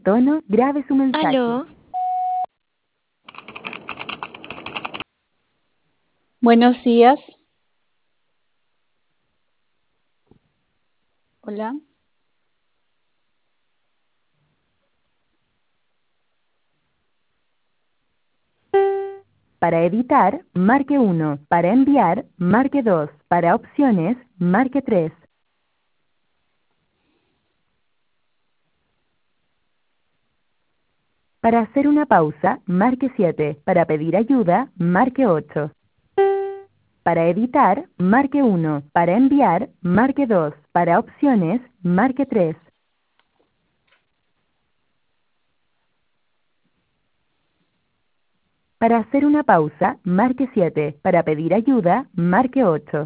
tono, grabe su mensaje. Aló, Buenos días. Hola. Para editar, marque 1. Para enviar, marque 2. Para opciones, marque 3. Para hacer una pausa, marque 7. Para pedir ayuda, marque 8. Para editar, marque 1. Para enviar, marque 2. Para opciones, marque 3. Para hacer una pausa, marque 7. Para pedir ayuda, marque 8.